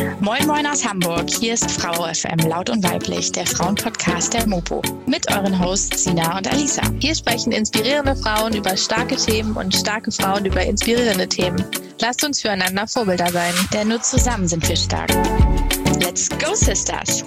Moin Moin aus Hamburg, hier ist Frau FM, laut und weiblich, der Frauenpodcast der Mopo. Mit euren Hosts Sina und Alisa. Hier sprechen inspirierende Frauen über starke Themen und starke Frauen über inspirierende Themen. Lasst uns füreinander Vorbilder sein. Denn nur zusammen sind wir stark. Let's go, Sisters!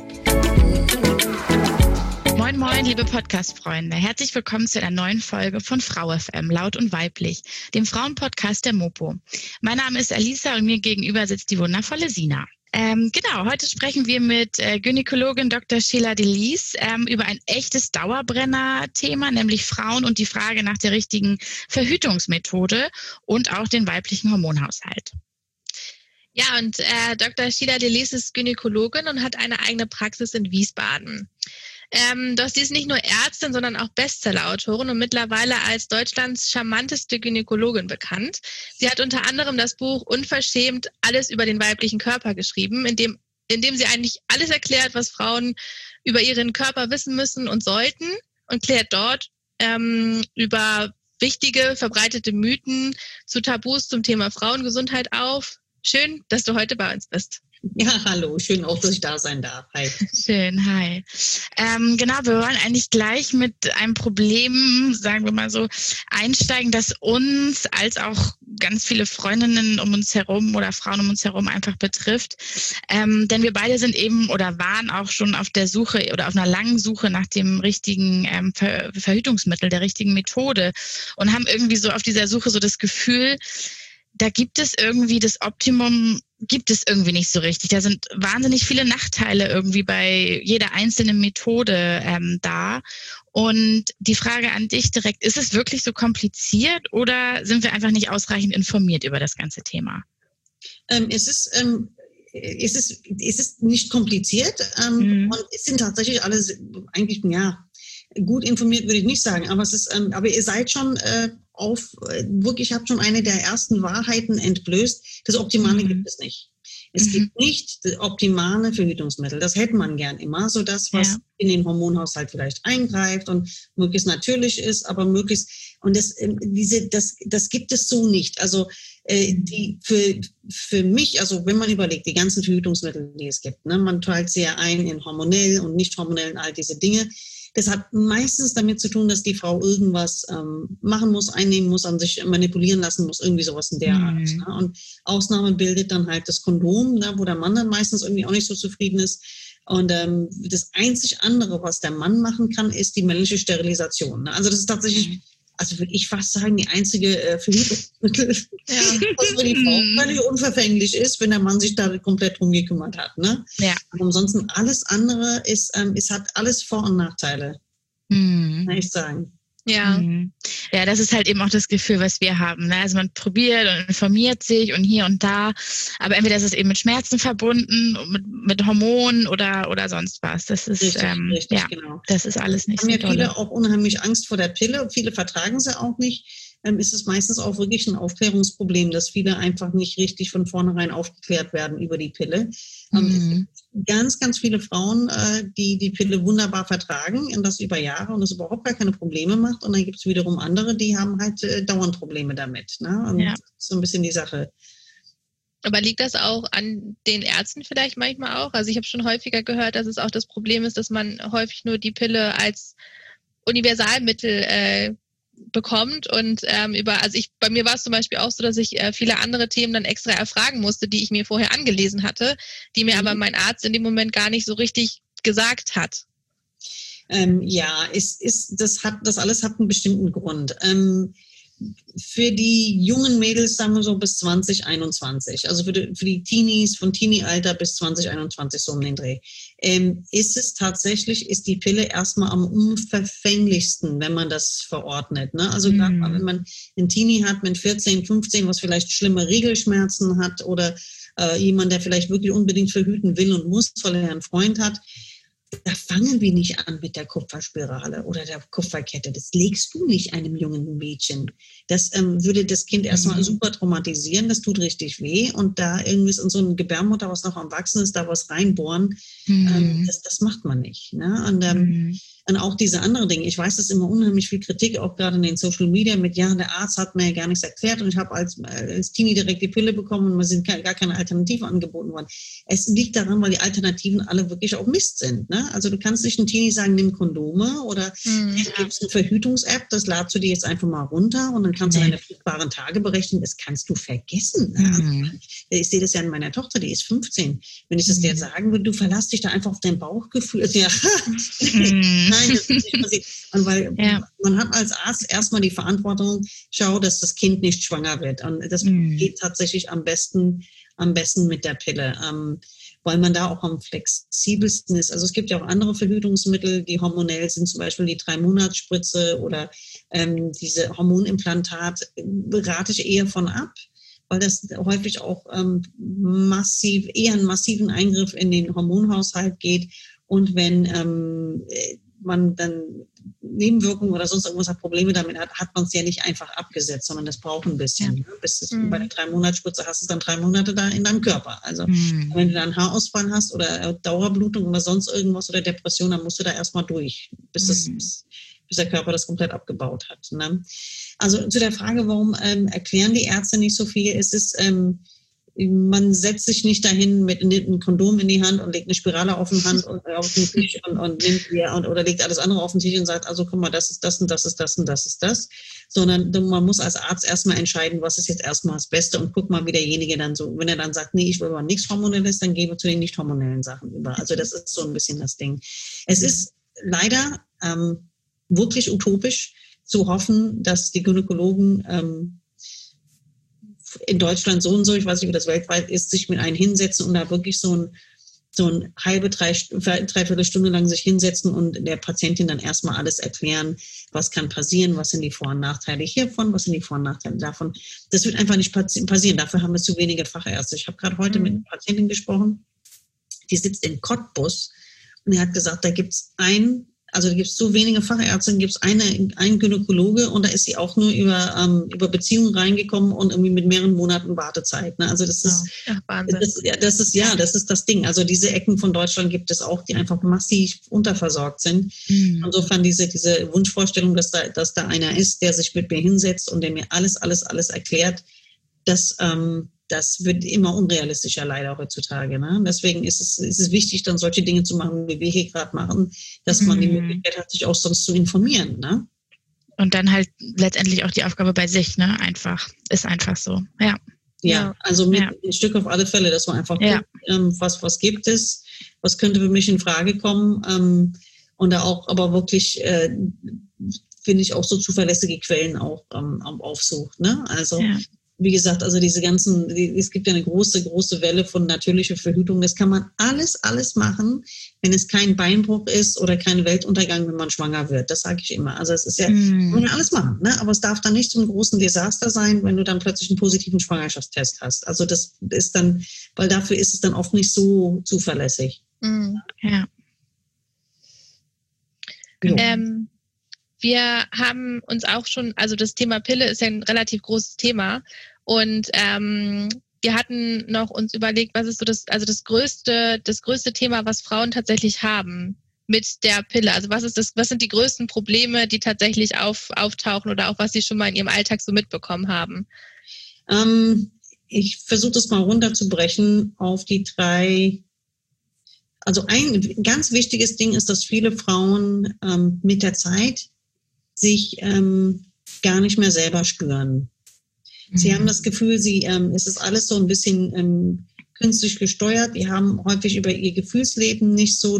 Moin Moin, liebe Podcast-Freunde. Herzlich willkommen zu einer neuen Folge von Frau FM, laut und weiblich, dem Frauenpodcast der Mopo. Mein Name ist Alisa und mir gegenüber sitzt die wundervolle Sina. Heute sprechen wir mit Gynäkologin Dr. Sheila Delis über ein echtes Dauerbrenner-Thema, nämlich Frauen und die Frage nach der richtigen Verhütungsmethode und auch den weiblichen Hormonhaushalt. Ja, und Dr. Sheila Delis ist Gynäkologin und hat eine eigene Praxis in Wiesbaden. Doch sie ist nicht nur Ärztin, sondern auch Bestsellerautorin und mittlerweile als Deutschlands charmanteste Gynäkologin bekannt. Sie hat unter anderem das Buch Unverschämt alles über den weiblichen Körper geschrieben, in dem sie eigentlich alles erklärt, was Frauen über ihren Körper wissen müssen und sollten, und klärt dort über wichtige, verbreitete Mythen zu Tabus zum Thema Frauengesundheit auf. Schön, dass du heute bei uns bist. Ja, hallo, schön auch, dass ich da sein darf. Hi. Schön, hi. Wir wollen eigentlich gleich mit einem Problem, sagen wir mal so, einsteigen, das uns als auch ganz viele Freundinnen um uns herum oder Frauen um uns herum einfach betrifft. Denn wir beide sind eben oder waren auch schon auf der Suche oder auf einer langen Suche nach dem richtigen Verhütungsmittel, der richtigen Methode und haben irgendwie so auf dieser Suche so das Gefühl, da gibt es irgendwie das Optimum, gibt es irgendwie nicht so richtig. Da sind wahnsinnig viele Nachteile irgendwie bei jeder einzelnen Methode da. Und die Frage an dich direkt, ist es wirklich so kompliziert oder sind wir einfach nicht ausreichend informiert über das ganze Thema? Es ist nicht kompliziert und es sind tatsächlich alle eigentlich, gut informiert würde ich nicht sagen, aber aber ihr seid schon ich habe schon eine der ersten Wahrheiten entblößt. Das Optimale gibt es nicht. Es gibt nicht das optimale Verhütungsmittel. Das hätte man gern immer, so das, was in den Hormonhaushalt vielleicht eingreift und möglichst natürlich ist, aber möglichst, und das gibt es so nicht. Also für mich, also wenn man überlegt, die ganzen Verhütungsmittel, die es gibt, ne, man teilt sie ja ein in hormonell und nicht hormonell und all diese Dinge. Das hat meistens damit zu tun, dass die Frau irgendwas machen muss, einnehmen muss, an sich manipulieren lassen muss, irgendwie sowas in der Art. Ne? Und Ausnahme bildet dann halt das Kondom, ne, wo der Mann dann meistens irgendwie auch nicht so zufrieden ist. Und das einzig andere, was der Mann machen kann, ist die männliche Sterilisation. Ne? Also das ist tatsächlich, also würde ich fast sagen, die einzige Verhütungsmittel, was für die Frau völlig unverfänglich ist, wenn der Mann sich da komplett drum gekümmert hat. Ne? Ja. Aber ansonsten alles andere es hat alles Vor- und Nachteile, kann ich sagen. Ja. Ja, das ist halt eben auch das Gefühl, was wir haben. Ne? Also man probiert und informiert sich und hier und da, aber entweder ist es eben mit Schmerzen verbunden, mit Hormonen oder sonst was. Das ist richtig, genau. Das ist alles nicht haben so ja viele auch unheimlich Angst vor der Pille. Viele vertragen sie auch nicht. Ist es meistens auch wirklich ein Aufklärungsproblem, dass viele einfach nicht richtig von vornherein aufgeklärt werden über die Pille. Es gibt ganz, ganz viele Frauen, die die Pille wunderbar vertragen und das über Jahre und das überhaupt gar keine Probleme macht. Und dann gibt es wiederum andere, die haben halt dauernd Probleme damit. Ne? Und das ist so ein bisschen die Sache. Aber liegt das auch an den Ärzten vielleicht manchmal auch? Also ich habe schon häufiger gehört, dass es auch das Problem ist, dass man häufig nur die Pille als Universalmittel bekommt und bei mir war es zum Beispiel auch so, dass ich viele andere Themen dann extra erfragen musste, die ich mir vorher angelesen hatte, die mir aber mein Arzt in dem Moment gar nicht so richtig gesagt hat. Das alles hat einen bestimmten Grund. Für die jungen Mädels, sagen wir so, bis 2021, also für die Teenies, von Teenie-Alter bis 2021, so um den Dreh, ist die Pille erstmal am unverfänglichsten, wenn man das verordnet. Ne? Also gerade mal, wenn man einen Teenie hat mit 14, 15, was vielleicht schlimme Regelschmerzen hat oder jemand, der vielleicht wirklich unbedingt verhüten will und muss, weil er einen Freund hat, da fangen wir nicht an mit der Kupferspirale oder der Kupferkette. Das legst du nicht einem jungen Mädchen. Das würde das Kind erstmal super traumatisieren. Das tut richtig weh. Und da irgendwie in so eine Gebärmutter, was noch am Wachsen ist, da was reinbohren, das macht man nicht. Ne? Und Und auch diese anderen Dinge. Ich weiß, es ist immer unheimlich viel Kritik, auch gerade in den Social Media mit, ja, der Arzt hat mir ja gar nichts erklärt und ich habe als Teenie direkt die Pille bekommen und mir sind gar keine Alternative angeboten worden. Es liegt daran, weil die Alternativen alle wirklich auch Mist sind. Ne? Also du kannst nicht einem Teenie sagen, nimm Kondome oder es gibt eine Verhütungs-App, das ladst du dir jetzt einfach mal runter und dann kannst du deine fruchtbaren Tage berechnen. Das kannst du vergessen. Ne? Ich sehe das ja an meiner Tochter, die ist 15. Wenn ich das dir sagen würde, du verlass dich da einfach auf dein Bauchgefühl. Ja. Nein, das ist nicht passiert. Und weil man hat als Arzt erstmal die Verantwortung, schau, dass das Kind nicht schwanger wird. Und das geht tatsächlich am besten mit der Pille, weil man da auch am flexibelsten ist. Also es gibt ja auch andere Verhütungsmittel, die hormonell sind, zum Beispiel die 3-Monats-Spritze oder diese Hormonimplantat, rate ich eher von ab, weil das häufig auch eher einen massiven Eingriff in den Hormonhaushalt geht. Und wenn man dann Nebenwirkungen oder sonst irgendwas hat, Probleme damit hat man es ja nicht einfach abgesetzt, sondern das braucht ein bisschen. Ja. Bis bei der 3-Monats-Spritze hast du es dann 3 Monate da in deinem Körper. Also wenn du dann Haarausfall hast oder Dauerblutung oder sonst irgendwas oder Depression, dann musst du da erstmal durch, bis der Körper das komplett abgebaut hat. Ne? Also zu der Frage, warum erklären die Ärzte nicht so viel, ist es man setzt sich nicht dahin mit einem Kondom in die Hand und legt eine Spirale auf den Hand und auf den Tisch und nimmt oder legt alles andere auf den Tisch und sagt, also guck mal, das ist das und das ist das und das ist das, sondern man muss als Arzt erstmal entscheiden, was ist jetzt erstmal das Beste und guck mal, wie derjenige dann so, wenn er dann sagt, nee, ich will aber nichts Hormonelles, dann gehen wir zu den nicht hormonellen Sachen über. Also das ist so ein bisschen das Ding. Es ist leider wirklich utopisch zu hoffen, dass die Gynäkologen in Deutschland so und so, ich weiß nicht, wie das weltweit ist, sich mit einem hinsetzen und da wirklich so ein halbe, dreiviertel Stunde lang sich hinsetzen und der Patientin dann erstmal alles erklären, was kann passieren, was sind die Vor- und Nachteile hiervon, was sind die Vor- und Nachteile davon. Das wird einfach nicht passieren, dafür haben wir zu wenige Fachärzte. Ich habe gerade heute mit einer Patientin gesprochen, die sitzt in Cottbus und er hat gesagt, da gibt es so wenige Fachärzte, gibt es einen Gynäkologe und da ist sie auch nur über Beziehungen reingekommen und irgendwie mit mehreren Monaten Wartezeit. Ne? Also das ist, Wahnsinn. Das ist das Ding. Also diese Ecken von Deutschland gibt es auch, die einfach massiv unterversorgt sind. Insofern diese Wunschvorstellung, dass da einer ist, der sich mit mir hinsetzt und der mir alles erklärt, das wird immer unrealistischer leider heutzutage. Ne? Deswegen ist es wichtig, dann solche Dinge zu machen, wie wir hier gerade machen, dass man die Möglichkeit hat, sich auch sonst zu informieren. Ne? Und dann halt letztendlich auch die Aufgabe bei sich, ne? Ist einfach so. Ja, also mit ein Stück auf alle Fälle, dass man einfach guckt, was gibt es, was könnte für mich in Frage kommen und da auch aber wirklich finde ich auch so zuverlässige Quellen auch aufsucht. Ne? Also wie gesagt, also es gibt ja eine große Welle von natürlicher Verhütung. Das kann man alles machen, wenn es kein Beinbruch ist oder kein Weltuntergang, wenn man schwanger wird. Das sage ich immer. Also es ist ja, kann man alles machen, ne? Aber es darf dann nicht so ein großen Desaster sein, wenn du dann plötzlich einen positiven Schwangerschaftstest hast. Also das ist dann, weil dafür ist es dann oft nicht so zuverlässig. Ja. Wir haben uns auch schon, also das Thema Pille ist ja ein relativ großes Thema und wir hatten noch uns überlegt, was ist so das größte Thema, was Frauen tatsächlich haben mit der Pille? Also was sind die größten Probleme, die tatsächlich auftauchen oder auch was sie schon mal in ihrem Alltag so mitbekommen haben? Ich versuche das mal runterzubrechen auf die 3. Also ein ganz wichtiges Ding ist, dass viele Frauen mit der Zeit sich gar nicht mehr selber spüren. Sie haben das Gefühl, es ist alles so ein bisschen künstlich gesteuert. Die haben häufig über ihr Gefühlsleben nicht so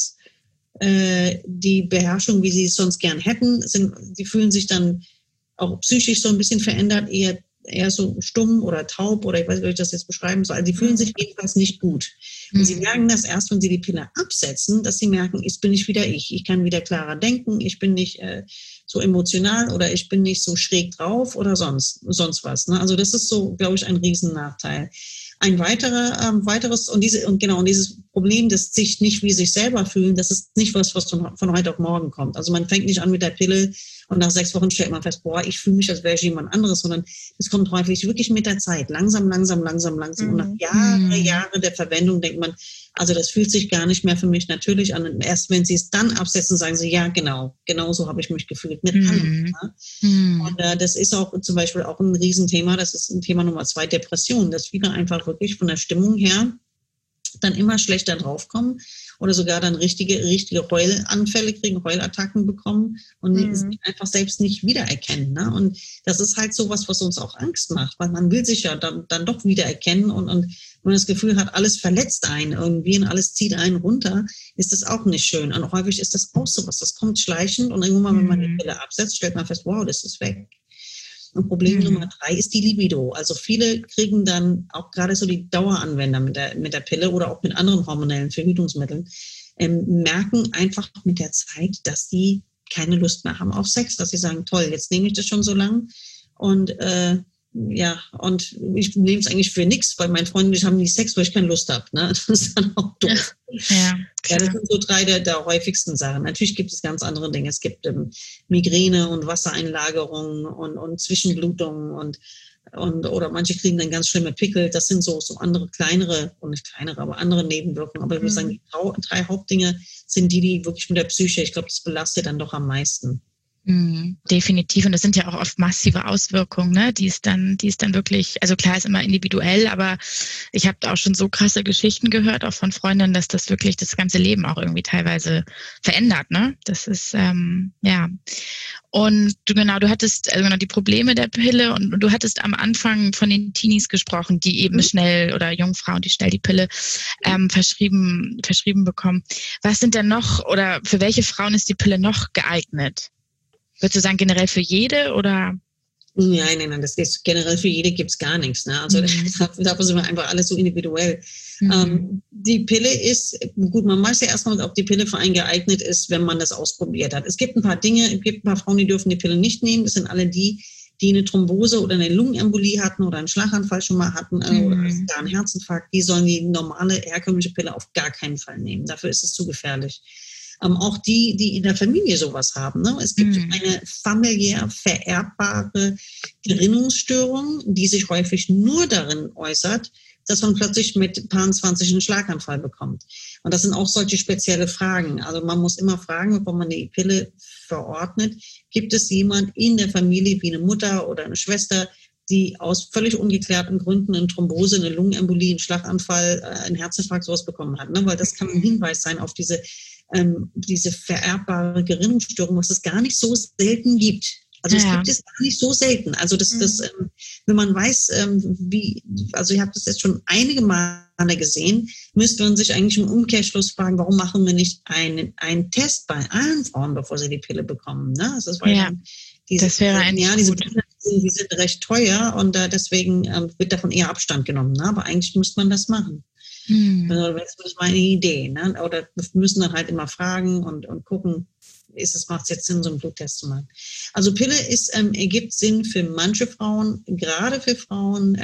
die Beherrschung, wie sie es sonst gern hätten. Sie fühlen sich dann auch psychisch so ein bisschen verändert, eher so stumm oder taub oder ich weiß nicht, wie ich das jetzt beschreiben soll. Also die fühlen sich jedenfalls nicht gut. Und sie merken das erst, wenn sie die Pille absetzen, dass sie merken, jetzt bin ich wieder ich. Ich kann wieder klarer denken, ich bin nicht so emotional oder ich bin nicht so schräg drauf oder sonst was. Ne? Also das ist so, glaube ich, ein Riesennachteil. Ein weiteres, und dieses Problem, das sich nicht wie sich selber fühlen, das ist nicht was von heute auf morgen kommt. Also man fängt nicht an mit der Pille und nach 6 Wochen stellt man fest, boah, ich fühle mich, als wäre ich jemand anderes, sondern es kommt häufig wirklich mit der Zeit, langsam. Und nach Jahre der Verwendung denkt man, also das fühlt sich gar nicht mehr für mich natürlich an. Und erst wenn sie es dann absetzen, sagen sie, ja, genau so habe ich mich gefühlt mit allem. Und das ist auch zum Beispiel auch ein Riesenthema, das ist ein Thema Nummer 2, Depression, dass viele einfach wirklich von der Stimmung her dann immer schlechter draufkommen oder sogar dann richtige Heulanfälle kriegen, Heulattacken bekommen und es einfach selbst nicht wiedererkennen. Ne? Und das ist halt sowas, was uns auch Angst macht, weil man will sich ja dann doch wiedererkennen und wenn man das Gefühl hat, alles verletzt einen irgendwie und alles zieht einen runter, ist das auch nicht schön. Und häufig ist das auch sowas, das kommt schleichend und irgendwann, wenn man die Pille absetzt, stellt man fest, wow, das ist weg. Und Problem Nummer 3 ist die Libido. Also viele kriegen dann auch gerade so die Daueranwender mit der Pille oder auch mit anderen hormonellen Verhütungsmitteln, merken einfach mit der Zeit, dass die keine Lust mehr haben auf Sex, dass sie sagen, toll, jetzt nehme ich das schon so lang und und ich nehme es eigentlich für nichts, weil meine Freunde haben nie Sex, weil ich keine Lust habe. Ne? Das ist dann auch doof. Ja, das sind so 3 der häufigsten Sachen. Natürlich gibt es ganz andere Dinge. Es gibt Migräne und Wassereinlagerungen und Zwischenblutungen oder manche kriegen dann ganz schlimme Pickel. Das sind so andere aber andere Nebenwirkungen. Aber ich würde sagen, die 3 Hauptdinge sind die wirklich mit der Psyche, ich glaube, das belastet dann doch am meisten. Definitiv. Und das sind ja auch oft massive Auswirkungen, ne? Die es dann wirklich, also klar ist immer individuell, aber ich habe da auch schon so krasse Geschichten gehört, auch von Freundinnen, dass das wirklich das ganze Leben auch irgendwie teilweise verändert, ne? Das ist, Und du hattest die Probleme der Pille und du hattest am Anfang von den Teenies gesprochen, die eben schnell oder Jungfrauen, die schnell die Pille verschrieben bekommen. Was sind denn noch oder für welche Frauen ist die Pille noch geeignet? Würdest du sagen, generell für jede oder? Nein, das ist generell für jede gibt's gar nichts. Ne? Also dafür sind wir einfach alles so individuell. Die Pille ist, gut, man weiß ja erstmal, ob die Pille für einen geeignet ist, wenn man das ausprobiert hat. Es gibt ein paar Frauen, die dürfen die Pille nicht nehmen. Das sind alle die eine Thrombose oder eine Lungenembolie hatten oder einen Schlaganfall schon mal hatten oder gar einen Herzinfarkt. Die sollen die normale, herkömmliche Pille auf gar keinen Fall nehmen. Dafür ist es zu gefährlich. Auch die in der Familie sowas haben. Ne? Es gibt eine familiär vererbbare Gerinnungsstörung, die sich häufig nur darin äußert, dass man plötzlich mit Paaren 20 einen Schlaganfall bekommt. Und das sind auch solche spezielle Fragen. Also man muss immer fragen, bevor man die Pille verordnet, gibt es jemand in der Familie, wie eine Mutter oder eine Schwester, die aus völlig ungeklärten Gründen eine Thrombose, eine Lungenembolie, einen Schlaganfall, einen Herzinfarkt, sowas bekommen hat. Ne? Weil das kann ein Hinweis sein auf diese vererbbare Gerinnungsstörung, was es gar nicht so selten gibt. Also es gibt es gar nicht so selten. Also wenn man weiß, also ich habe das jetzt schon einige Male gesehen, müsste man sich eigentlich im Umkehrschluss fragen, warum machen wir nicht einen Test bei allen Frauen, bevor sie die Pille bekommen? Ne? Also das wäre eigentlich diese gut. Pillen, die sind recht teuer und deswegen wird davon eher Abstand genommen. Ne? Aber eigentlich müsste man das machen. Also, das ist meine Idee. Ne? Oder wir müssen dann halt immer fragen und gucken, macht es jetzt Sinn, so einen Bluttest zu machen. Also Pille ergibt Sinn für manche Frauen, gerade für Frauen,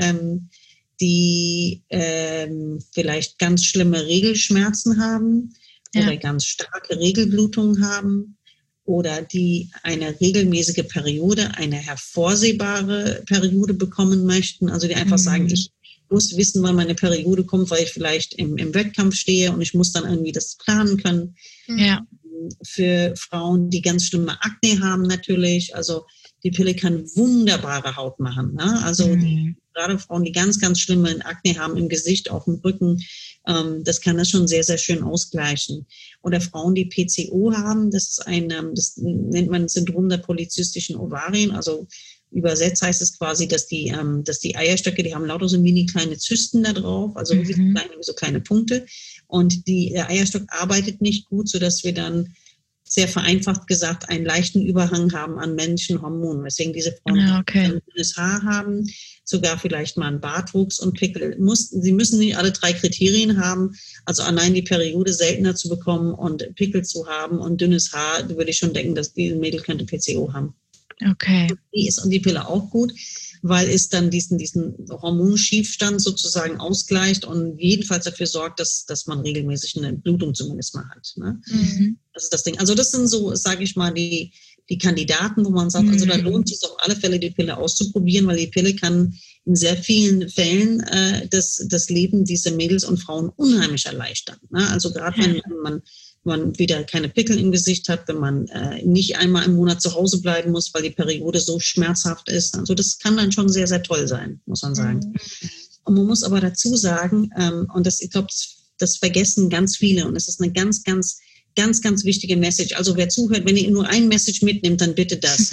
die vielleicht ganz schlimme Regelschmerzen haben oder ganz starke Regelblutungen haben oder die eine regelmäßige Periode, eine hervorsehbare Periode bekommen möchten. Also die einfach sagen, ich muss wissen, wann meine Periode kommt, weil ich vielleicht im Wettkampf stehe und ich muss dann irgendwie das planen können. Ja. Für Frauen, die ganz schlimme Akne haben natürlich, also die Pille kann wunderbare Haut machen. Ne? Also gerade Frauen, die ganz, ganz schlimme Akne haben im Gesicht, auf dem Rücken, das kann das schon sehr, sehr schön ausgleichen. Oder Frauen, die PCO haben, das nennt man Syndrom der polyzystischen Ovarien, also übersetzt heißt es quasi, dass die Eierstöcke, die haben lauter so mini kleine Zysten da drauf, also wirklich so kleine Punkte. Und der Eierstock arbeitet nicht gut, sodass wir dann sehr vereinfacht gesagt einen leichten Überhang haben an männlichen Hormonen. Weswegen diese Frauen dünnes Haar haben, sogar vielleicht mal einen Bartwuchs und Pickel. Sie müssen nicht alle 3 Kriterien haben, also allein die Periode seltener zu bekommen und Pickel zu haben und dünnes Haar, da würde ich schon denken, dass diese Mädel könnte PCO haben. Okay. Die ist und die Pille auch gut. weil es dann diesen Hormonschiefstand sozusagen ausgleicht und jedenfalls dafür sorgt, dass man regelmäßig eine Blutung zumindest mal hat. Ne? Das ist das Ding. Also das sind so, sage ich mal, die Kandidaten, wo man sagt, also da lohnt es sich auf alle Fälle, die Pille auszuprobieren, weil die Pille kann in sehr vielen Fällen das Leben dieser Mädels und Frauen unheimlich erleichtern. Ne? Also gerade wenn man wieder keine Pickel im Gesicht hat, wenn man nicht einmal im Monat zu Hause bleiben muss, weil die Periode so schmerzhaft ist. Also das kann dann schon sehr, sehr toll sein, muss man sagen. Und man muss aber dazu sagen, und ich glaube, das vergessen ganz viele und es ist eine ganz, ganz, ganz, ganz wichtige Message. Also wer zuhört, wenn ihr nur ein Message mitnimmt, dann bitte das.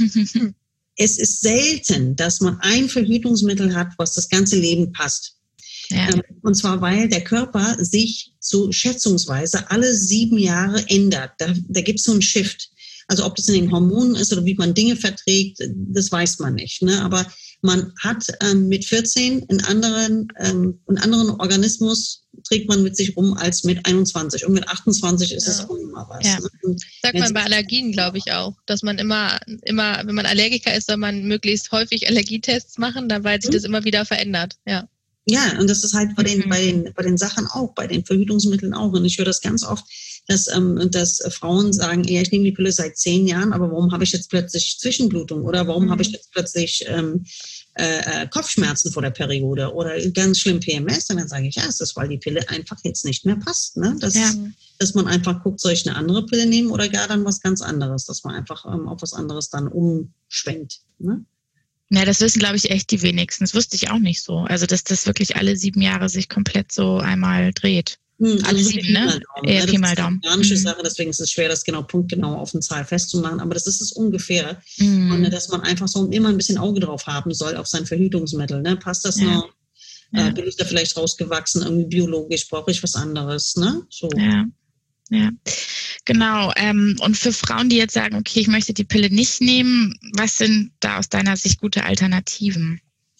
Es ist selten, dass man ein Verhütungsmittel hat, was das ganze Leben passt. Ja. Und zwar, weil der Körper sich so schätzungsweise alle 7 Jahre ändert. Da gibt es so einen Shift. Also ob das in den Hormonen ist oder wie man Dinge verträgt, das weiß man nicht. Ne? Aber man hat mit 14 einen anderen Organismus trägt man mit sich rum als mit 21. Und mit 28 ist es auch immer was. Ja. Ne? Sagt man bei Allergien, glaube ich auch, dass man immer, wenn man Allergiker ist, soll man möglichst häufig Allergietests machen, weil sich das immer wieder verändert. Ja. Ja, und das ist halt bei den Sachen auch, bei den Verhütungsmitteln auch. Und ich höre das ganz oft, dass Frauen sagen, ja, ich nehme die Pille seit 10 Jahren, aber warum habe ich jetzt plötzlich Zwischenblutung? Oder warum habe ich jetzt plötzlich Kopfschmerzen vor der Periode? Oder ganz schlimm PMS? Und dann sage ich, ja, es ist, weil die Pille einfach jetzt nicht mehr passt. Ne? Dass man einfach guckt, soll ich eine andere Pille nehmen oder gar dann was ganz anderes? Dass man einfach auf was anderes dann umschwenkt. Ne? Ja, das wissen, glaube ich, echt die wenigsten. Das wusste ich auch nicht so. Also, dass das wirklich alle 7 Jahre sich komplett so einmal dreht. Alle 7, ne? Eher Pi mal Daumen. Das ist eine organische Sache, deswegen ist es schwer, das punktgenau auf eine Zahl festzumachen. Aber das ist es ungefähr. Und dass man einfach so immer ein bisschen Auge drauf haben soll auf sein Verhütungsmittel. Ne? Passt das noch? Bin ich da vielleicht rausgewachsen? Irgendwie biologisch? Brauche ich was anderes? Ne? So. Ja, genau. Und für Frauen, die jetzt sagen, okay, ich möchte die Pille nicht nehmen, was sind da aus deiner Sicht gute Alternativen?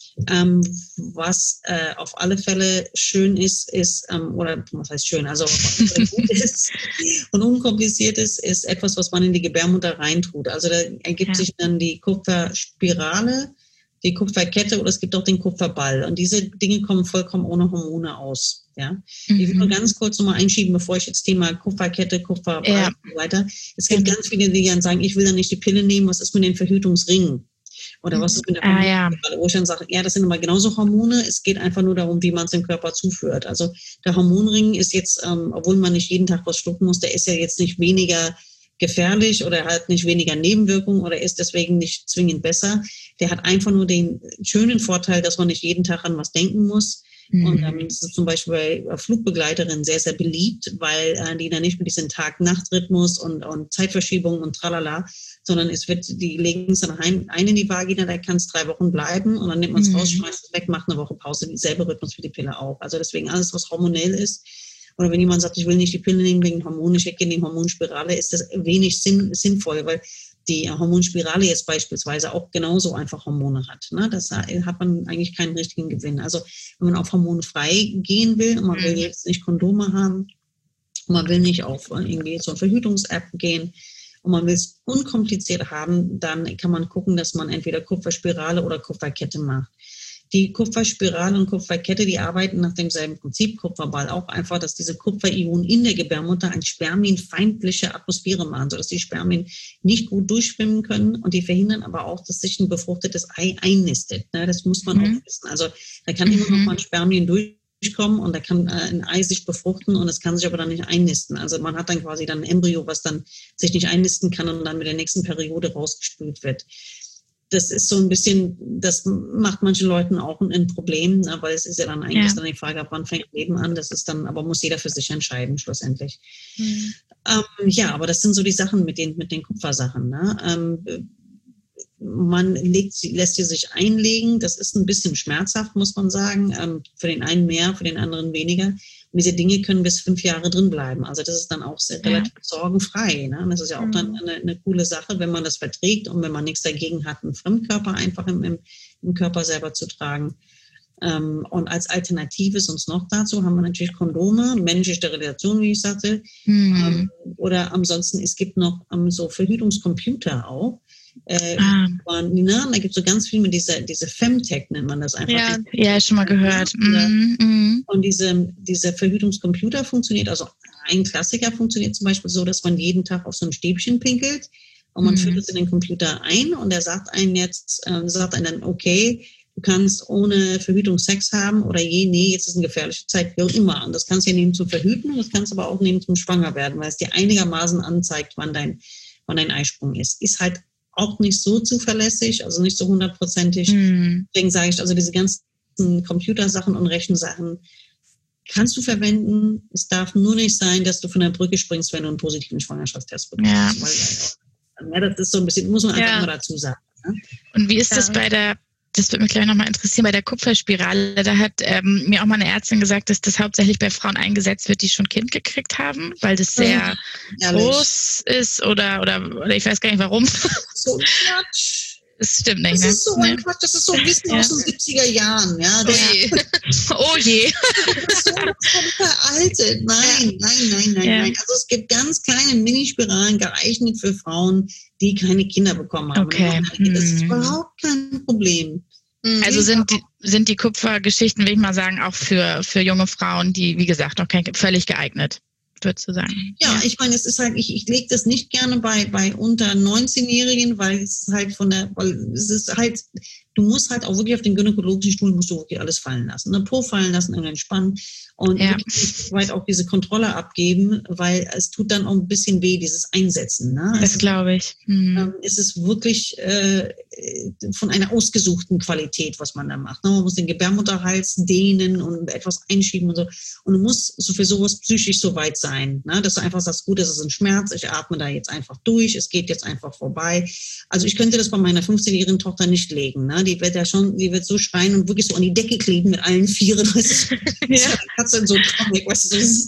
Was auf alle Fälle schön ist, oder was heißt schön, also auf alle Fälle gut ist und unkompliziert ist etwas, was man in die Gebärmutter reintut. Also da ergibt sich dann die Kupferspirale, die Kupferkette oder es gibt auch den Kupferball. Und diese Dinge kommen vollkommen ohne Hormone aus. Ja? Ich will nur ganz kurz nochmal einschieben, bevor ich jetzt Thema Kupferkette, Kupferball und so weiter. Es gibt ganz viele, die dann sagen, ich will dann nicht die Pille nehmen, was ist mit den Verhütungsringen? Oder was ist mit der Hormonspirale? Wo ich dann sage, ja, das sind aber genauso Hormone. Es geht einfach nur darum, wie man es dem Körper zuführt. Also der Hormonring ist jetzt, obwohl man nicht jeden Tag was schlucken muss, der ist ja jetzt nicht weniger gefährlich oder hat nicht weniger Nebenwirkungen oder ist deswegen nicht zwingend besser. Der hat einfach nur den schönen Vorteil, dass man nicht jeden Tag an was denken muss. Und das ist zum Beispiel bei Flugbegleiterinnen sehr, sehr beliebt, weil die dann nicht mit diesem Tag-Nacht-Rhythmus und Zeitverschiebung und tralala, sondern die legen es dann ein in die Vagina, da kann es 3 Wochen bleiben und dann nimmt man es raus, schmeißt es weg, macht eine Woche Pause, dieselbe Rhythmus wie die Pille auch. Also deswegen alles, was hormonell ist, oder wenn jemand sagt, ich will nicht die Pille nehmen wegen Hormone, ich in die Hormonspirale, ist das wenig sinnvoll, weil die Hormonspirale jetzt beispielsweise auch genauso einfach Hormone hat. Ne? Das hat man eigentlich keinen richtigen Gewinn. Also wenn man auf Hormone frei gehen will und man will jetzt nicht Kondome haben und man will nicht auf irgendwie so eine Verhütungs-App gehen und man will es unkompliziert haben, dann kann man gucken, dass man entweder Kupferspirale oder Kupferkette macht. Die Kupferspirale und Kupferkette, die arbeiten nach demselben Prinzip, Kupferball auch einfach, dass diese Kupferionen in der Gebärmutter eine spermienfeindliche Atmosphäre machen, sodass die Spermien nicht gut durchschwimmen können und die verhindern aber auch, dass sich ein befruchtetes Ei einnistet. Das muss man auch wissen. Also da kann immer noch mal ein Spermien durchkommen und da kann ein Ei sich befruchten und es kann sich aber dann nicht einnisten. Also man hat dann quasi dann ein Embryo, was dann sich nicht einnisten kann und dann mit der nächsten Periode rausgespült wird. Das ist so ein bisschen, das macht manchen Leuten auch ein Problem, weil es ist ja dann eigentlich dann die Frage, ab wann fängt Leben an, das ist dann, aber muss jeder für sich entscheiden, schlussendlich. Aber das sind so die Sachen mit den Kupfersachen. Ne? Man lässt sie sich einlegen, das ist ein bisschen schmerzhaft, muss man sagen, für den einen mehr, für den anderen weniger. Und diese Dinge können bis 5 Jahre drin bleiben. Also das ist dann auch relativ sorgenfrei. Ne? Das ist ja auch dann eine coole Sache, wenn man das verträgt und wenn man nichts dagegen hat, einen Fremdkörper einfach im Körper selber zu tragen. Und als Alternative sonst noch dazu haben wir natürlich Kondome, männliche Sterilisation, wie ich sagte. Oder ansonsten, es gibt noch so Verhütungscomputer auch, Da gibt es so ganz viel mit diese Femtech, nennt man das einfach. Ja, schon mal gehört. Und dieser Verhütungscomputer funktioniert, also ein Klassiker funktioniert zum Beispiel so, dass man jeden Tag auf so ein Stäbchen pinkelt und man führt es in den Computer ein und er sagt einem dann, okay, du kannst ohne Verhütung Sex haben oder jetzt ist eine gefährliche Zeit, wie auch immer. Und das kannst du ja nehmen zum Verhüten und das kannst du aber auch nehmen zum Schwangerwerden, weil es dir einigermaßen anzeigt, wann dein Eisprung ist. Ist halt auch nicht so zuverlässig, also nicht so 100%ig. Deswegen sage ich, also diese ganzen Computersachen und Rechensachen kannst du verwenden. Es darf nur nicht sein, dass du von der Brücke springst, wenn du einen positiven Schwangerschaftstest bekommst. Ja. Das ist so ein bisschen, muss man einfach mal dazu sagen. Ne? Und wie ist das das würde mich gleich nochmal interessieren, bei der Kupferspirale, da hat mir auch mal eine Ärztin gesagt, dass das hauptsächlich bei Frauen eingesetzt wird, die schon Kind gekriegt haben, weil das sehr groß ist oder ich weiß gar nicht warum. So Quatsch. Das stimmt nicht, Das ist so ein Quatsch, das ist so ein Wissen aus den 70er Jahren. Ja, oh je. Das ist so veraltet. Nein. Also es gibt ganz kleine Minispiralen, geeignet für Frauen, die keine Kinder bekommen haben. Okay. Das ist überhaupt kein Problem. Also sind die Kupfergeschichten, will ich mal sagen, auch für junge Frauen, die, wie gesagt, noch völlig geeignet, würdest du sagen? Ja, ich meine, es ist halt, ich lege das nicht gerne bei unter 19-Jährigen, weil es halt du musst halt auch wirklich auf den gynäkologischen Stuhl, musst du wirklich alles fallen lassen. Ne? Po fallen lassen und entspannen und wirklich weit auch diese Kontrolle abgeben, weil es tut dann auch ein bisschen weh, dieses Einsetzen. Ne? Das glaube ich. Es ist wirklich von einer ausgesuchten Qualität, was man da macht. Ne? Man muss den Gebärmutterhals dehnen und etwas einschieben und so. Und du musst für sowas psychisch so weit sein, ne? Dass du einfach sagst, gut, das ist ein Schmerz, ich atme da jetzt einfach durch, es geht jetzt einfach vorbei. Also ich könnte das bei meiner 15-jährigen Tochter nicht legen. Ne? Die wird so schreien und wirklich so an die Decke kleben mit allen Vieren. Weißt du, Katze in so einem Comic, weißt du, so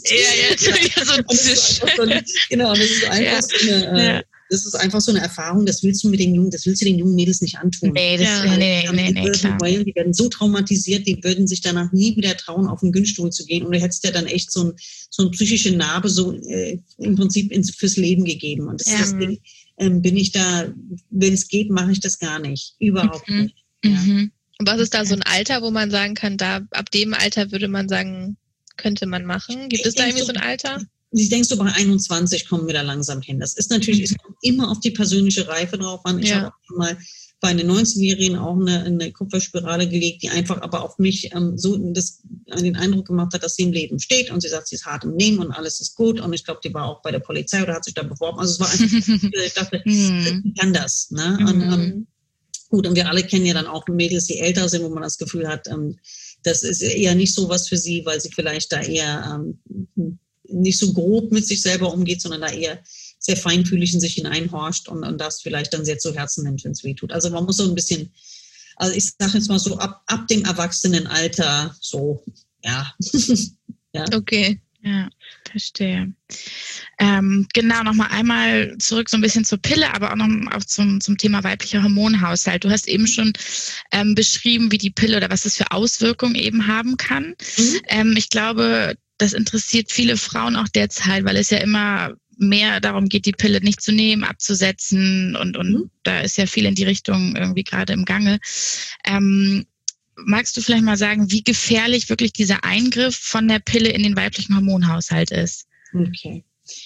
genau, das ist einfach das ist einfach so eine Erfahrung, das willst du den jungen Mädels nicht antun. Nee, klar. Die werden so traumatisiert, die würden sich danach nie wieder trauen, auf den Günststuhl zu gehen. Und du hättest ja dann echt so eine psychische Narbe so im Prinzip fürs Leben gegeben. Und deswegen bin ich da, wenn es geht, mache ich das gar nicht. Überhaupt nicht. Ja. Und was ist da so ein Alter, wo man sagen kann, ab dem Alter würde man sagen, könnte man machen? Gibt es da irgendwie so ein Alter? Ich denke, so bei 21 kommen wir da langsam hin. Das ist natürlich, es kommt immer auf die persönliche Reife drauf an. Ich habe auch mal bei einer 19-Jährigen auch eine Kupferspirale gelegt, die einfach aber auf mich so den Eindruck gemacht hat, dass sie im Leben steht. Und sie sagt, sie ist hart im Nehmen und alles ist gut. Und ich glaube, die war auch bei der Polizei oder hat sich da beworben. Also es war einfach, ich dachte, ich kann das. Ne? Und, gut, und wir alle kennen ja dann auch Mädels, die älter sind, wo man das Gefühl hat, das ist eher nicht so was für sie, weil sie vielleicht da eher nicht so grob mit sich selber umgeht, sondern da eher sehr feinfühlig in sich hineinhorcht und das vielleicht dann sehr zu Herzen nimmt, wenn es weh tut. Also man muss so ein bisschen, also ich sage jetzt mal so, ab dem Erwachsenenalter so, ja. Okay. Ja, verstehe. Genau, nochmal einmal zurück so ein bisschen zur Pille, aber auch zum Thema weiblicher Hormonhaushalt. Du hast eben schon beschrieben, wie die Pille oder was es für Auswirkungen eben haben kann. Ich glaube, das interessiert viele Frauen auch derzeit, weil es ja immer mehr darum geht, die Pille nicht zu nehmen, abzusetzen und da ist ja viel in die Richtung irgendwie gerade im Gange. Magst du vielleicht mal sagen, wie gefährlich wirklich dieser Eingriff von der Pille in den weiblichen Hormonhaushalt ist? Okay.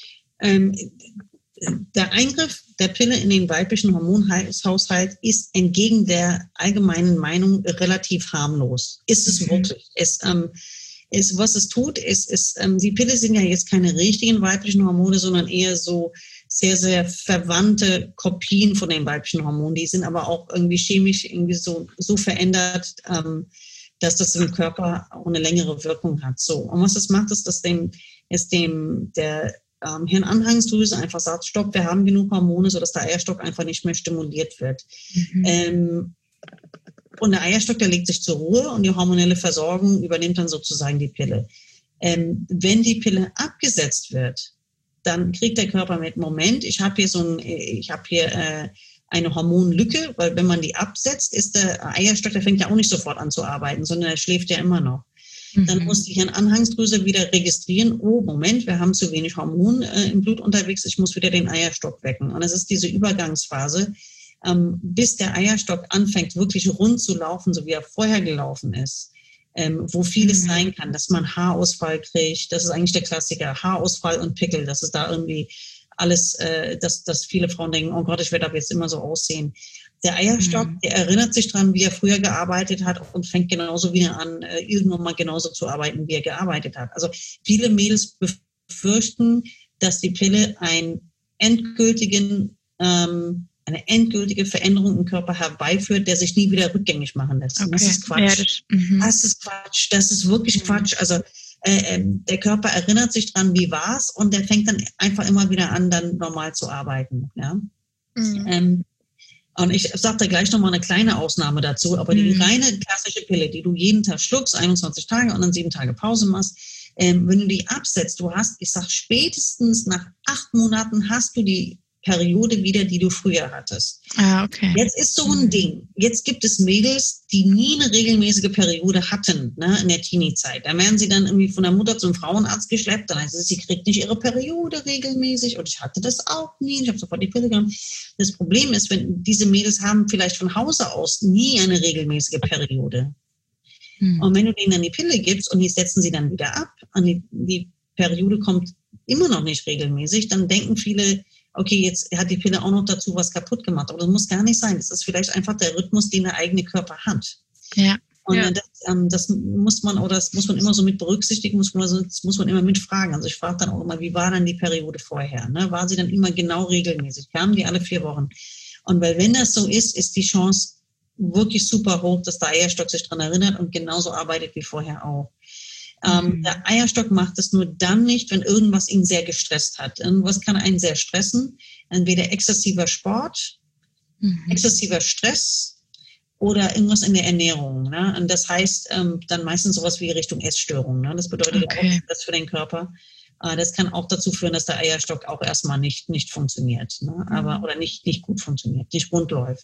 Der Eingriff der Pille in den weiblichen Hormonhaushalt ist entgegen der allgemeinen Meinung relativ harmlos. Ist es wirklich? Was es tut, die Pille sind ja jetzt keine richtigen weiblichen Hormone, sondern eher so sehr, sehr verwandte Kopien von den weiblichen Hormonen. Die sind aber auch irgendwie chemisch irgendwie so verändert, dass das im Körper auch eine längere Wirkung hat. So. Und was das macht, ist, dass der Hirnanhangsdrüse einfach sagt, stopp, wir haben genug Hormone, sodass der Eierstock einfach nicht mehr stimuliert wird. Und der Eierstock, der legt sich zur Ruhe und die hormonelle Versorgung übernimmt dann sozusagen die Pille. Wenn die Pille abgesetzt wird, dann kriegt der Körper mit, Moment, ich habe hier eine Hormonlücke, weil wenn man die absetzt, ist der Eierstock, der fängt ja auch nicht sofort an zu arbeiten, sondern er schläft ja immer noch. Dann muss die Hirnanhangsdrüse wieder registrieren, oh Moment, wir haben zu wenig Hormon im Blut unterwegs, ich muss wieder den Eierstock wecken. Und das ist diese Übergangsphase, bis der Eierstock anfängt, wirklich rund zu laufen, so wie er vorher gelaufen ist, wo vieles sein kann, dass man Haarausfall kriegt, das ist eigentlich der Klassiker, Haarausfall und Pickel, das ist da irgendwie alles, dass viele Frauen denken, oh Gott, ich werde ab jetzt immer so aussehen. Der Eierstock, der erinnert sich dran, wie er früher gearbeitet hat und fängt genauso wieder an, irgendwann mal genauso zu arbeiten, wie er gearbeitet hat. Also viele Mädels befürchten, dass die Pille eine endgültige Veränderung im Körper herbeiführt, der sich nie wieder rückgängig machen lässt. Okay. Das ist Quatsch. Ja, das ist Quatsch. Das ist wirklich Quatsch. Also der Körper erinnert sich dran, wie war's, und der fängt dann einfach immer wieder an, dann normal zu arbeiten. Ja? Und ich sage da gleich nochmal eine kleine Ausnahme dazu, aber die reine klassische Pille, die du jeden Tag schluckst, 21 Tage und dann 7 Tage Pause machst, wenn du die absetzt, du hast, ich sag spätestens nach 8 Monaten hast du die Periode wieder, die du früher hattest. Okay. Jetzt ist so ein Ding. Jetzt gibt es Mädels, die nie eine regelmäßige Periode hatten, ne, in der Teenie-Zeit. Da werden sie dann irgendwie von der Mutter zum Frauenarzt geschleppt. Dann heißt es, sie kriegt nicht ihre Periode regelmäßig. Und ich hatte das auch nie. Ich habe sofort die Pille genommen. Das Problem ist, wenn diese Mädels haben vielleicht von Hause aus nie eine regelmäßige Periode. Und wenn du denen dann die Pille gibst und die setzen sie dann wieder ab und die Periode kommt immer noch nicht regelmäßig, dann denken viele, okay, jetzt hat die Pille auch noch dazu was kaputt gemacht. Aber das muss gar nicht sein. Das ist vielleicht einfach der Rhythmus, den der eigene Körper hat. Ja. Und das muss man immer so mit berücksichtigen, das muss man immer mitfragen. Also ich frage dann auch immer, wie war dann die Periode vorher? Ne? War sie dann immer genau regelmäßig? Kamen die alle 4 Wochen? Und weil wenn das so ist die Chance wirklich super hoch, dass der Eierstock sich daran erinnert und genauso arbeitet wie vorher auch. Der Eierstock macht es nur dann nicht, wenn irgendwas ihn sehr gestresst hat. Was kann einen sehr stressen? Entweder exzessiver Sport, exzessiver Stress oder irgendwas in der Ernährung. Ne? Und das heißt dann meistens sowas wie Richtung Essstörung. Ne? Das bedeutet auch Stress für den Körper. Das kann auch dazu führen, dass der Eierstock auch erstmal nicht funktioniert. Ne? Oder nicht gut funktioniert, nicht rund läuft.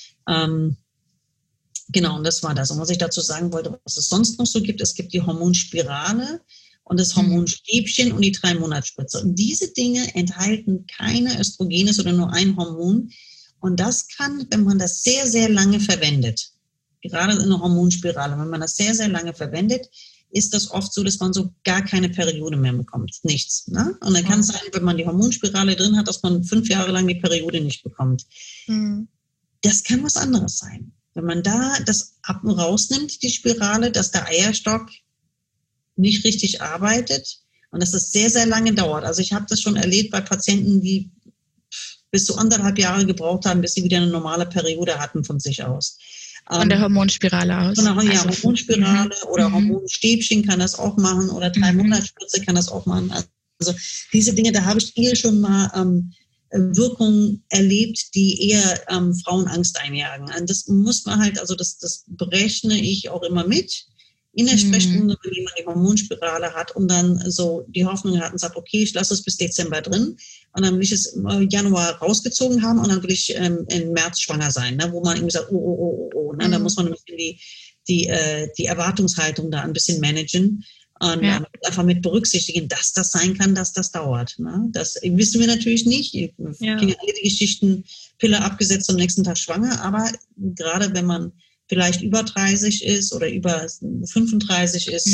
Genau, und das war das. Und was ich dazu sagen wollte, was es sonst noch so gibt, es gibt die Hormonspirale und das Hormonstäbchen und die 3-Monats-Spritze. Und diese Dinge enthalten keine Östrogene, sondern nur ein Hormon. Und das kann, wenn man das sehr, sehr lange verwendet, gerade in der Hormonspirale, wenn man das sehr, sehr lange verwendet, ist das oft so, dass man so gar keine Periode mehr bekommt. Nichts. Ne? Und dann kann es sein, wenn man die Hormonspirale drin hat, dass man 5 Jahre lang die Periode nicht bekommt. Das kann was anderes sein. Wenn man da das ab und rausnimmt, die Spirale, dass der Eierstock nicht richtig arbeitet und dass das sehr, sehr lange dauert. Also ich habe das schon erlebt bei Patienten, die bis zu 1,5 Jahre gebraucht haben, bis sie wieder eine normale Periode hatten von sich aus. Von der Hormonspirale aus. Von der Hormonspirale oder Hormonstäbchen kann das auch machen oder 3-Monats-Spritze kann das auch machen. Also diese Dinge, da habe ich hier schon mal Wirkungen erlebt, die eher Frauen Angst einjagen. Und das muss man halt, also das berechne ich auch immer mit in der Sprechstunde, wenn jemand die Hormonspirale hat und dann so die Hoffnung hat und sagt, okay, ich lasse es bis Dezember drin und dann will ich es im Januar rausgezogen haben und dann will ich im März schwanger sein, ne, wo man irgendwie sagt, oh, ne, da muss man ein bisschen die Erwartungshaltung da ein bisschen managen. Und einfach mit berücksichtigen, dass das sein kann, dass das dauert. Ne? Das wissen wir natürlich nicht. Wir kennen alle die Geschichten, Pille abgesetzt, am nächsten Tag schwanger. Aber gerade wenn man vielleicht über 30 ist oder über 35 ist,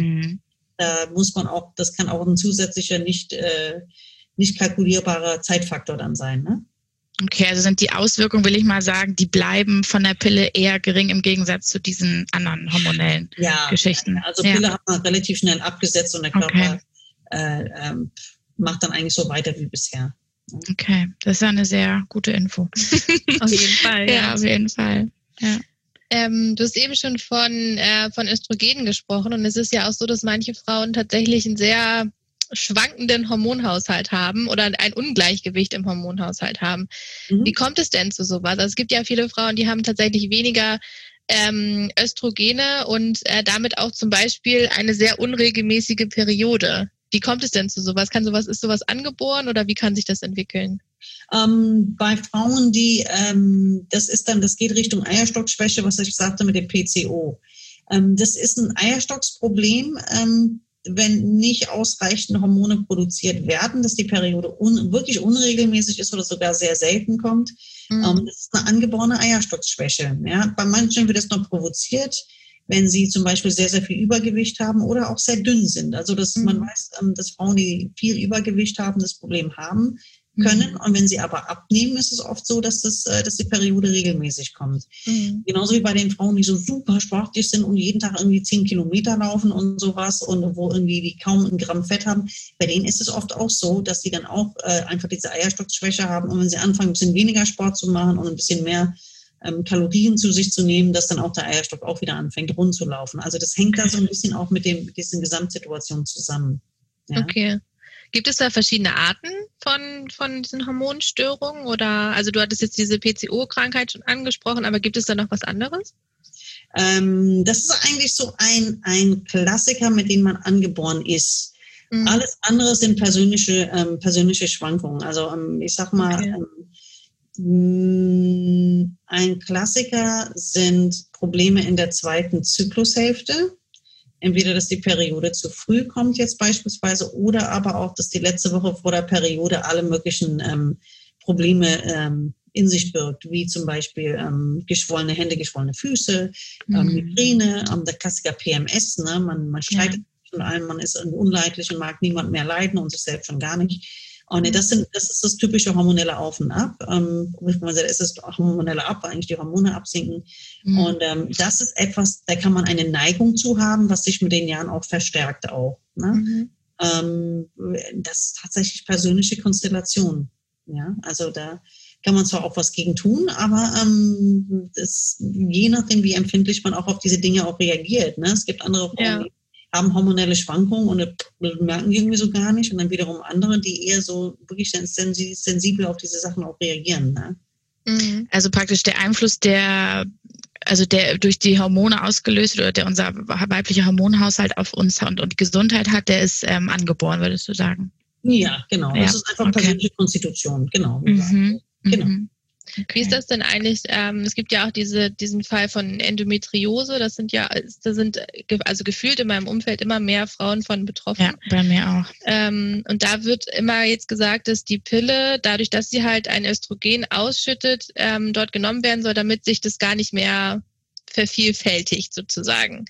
da muss man auch, das kann auch ein zusätzlicher, nicht kalkulierbarer Zeitfaktor dann sein. Ne? Okay, also sind die Auswirkungen, will ich mal sagen, die bleiben von der Pille eher gering im Gegensatz zu diesen anderen hormonellen Geschichten. Also Pille hat man relativ schnell abgesetzt und der Körper macht dann eigentlich so weiter wie bisher. Okay, das ist ja eine sehr gute Info. Auf jeden Fall. Ja, auf jeden Fall. Ja. Du hast eben schon von Östrogenen gesprochen und es ist ja auch so, dass manche Frauen tatsächlich einen sehr schwankenden Hormonhaushalt haben oder ein Ungleichgewicht im Hormonhaushalt haben. Wie kommt es denn zu sowas? Also es gibt ja viele Frauen, die haben tatsächlich weniger Östrogene und damit auch zum Beispiel eine sehr unregelmäßige Periode. Wie kommt es denn zu sowas? Ist sowas angeboren oder wie kann sich das entwickeln? Bei Frauen, das geht Richtung Eierstockschwäche, was ich sagte mit dem PCO. Das ist ein Eierstocksproblem. wenn nicht ausreichend Hormone produziert werden, dass die Periode wirklich unregelmäßig ist oder sogar sehr selten kommt. Das ist eine angeborene Eierstockschwäche. Ja? Bei manchen wird es noch provoziert, wenn sie zum Beispiel sehr, sehr viel Übergewicht haben oder auch sehr dünn sind. Also man weiß, dass Frauen, die viel Übergewicht haben, das Problem haben können. Und wenn sie aber abnehmen, ist es oft so, dass die Periode regelmäßig kommt. Genauso wie bei den Frauen, die so super sportlich sind und jeden Tag irgendwie 10 Kilometer laufen und sowas und wo irgendwie die kaum ein Gramm Fett haben. Bei denen ist es oft auch so, dass sie dann auch einfach diese Eierstockschwäche haben. Und wenn sie anfangen, ein bisschen weniger Sport zu machen und ein bisschen mehr Kalorien zu sich zu nehmen, dass dann auch der Eierstock auch wieder anfängt rund zu laufen. Also das hängt da so ein bisschen auch mit diesen Gesamtsituationen zusammen. Ja? Okay. Gibt es da verschiedene Arten von diesen Hormonstörungen? Oder, also du hattest jetzt diese PCO-Krankheit schon angesprochen, aber gibt es da noch was anderes? Das ist eigentlich so ein Klassiker, mit dem man angeboren ist. Alles andere sind persönliche Schwankungen. Also ich sag mal, ein Klassiker sind Probleme in der zweiten Zyklushälfte. Entweder, dass die Periode zu früh kommt jetzt beispielsweise oder aber auch, dass die letzte Woche vor der Periode alle möglichen Probleme in sich birgt, wie zum Beispiel geschwollene Hände, geschwollene Füße, Migräne, der Klassiker PMS, ne? Man streitet sich von allem, man ist unleidlich und mag niemand mehr leiden und sich selbst schon gar nicht. Und das ist das typische hormonelle Auf und Ab. Das ist das hormonelle Ab, eigentlich die Hormone absinken. Und das ist etwas, da kann man eine Neigung zu haben, was sich mit den Jahren auch verstärkt auch. Ne? Das ist tatsächlich persönliche Konstellation. Ja, also da kann man zwar auch was gegen tun, aber je nachdem, wie empfindlich man auch auf diese Dinge auch reagiert. Ne? Es gibt andere Frauen, die haben hormonelle Schwankungen und merken die irgendwie so gar nicht. Und dann wiederum andere, die eher so wirklich sensibel auf diese Sachen auch reagieren. Ne? Also praktisch der Einfluss, der durch die Hormone ausgelöst oder der unser weiblicher Hormonhaushalt auf uns und die Gesundheit hat, der ist angeboren, würdest du sagen? Ja, genau. Das ist einfach persönliche Konstitution. Genau. Genau. Okay. Wie ist das denn eigentlich? Es gibt ja auch diesen Fall von Endometriose. Da sind also gefühlt in meinem Umfeld immer mehr Frauen von betroffen. Ja, bei mir auch. Und da wird immer jetzt gesagt, dass die Pille, dadurch, dass sie halt ein Östrogen ausschüttet, dort genommen werden soll, damit sich das gar nicht mehr vervielfältigt sozusagen.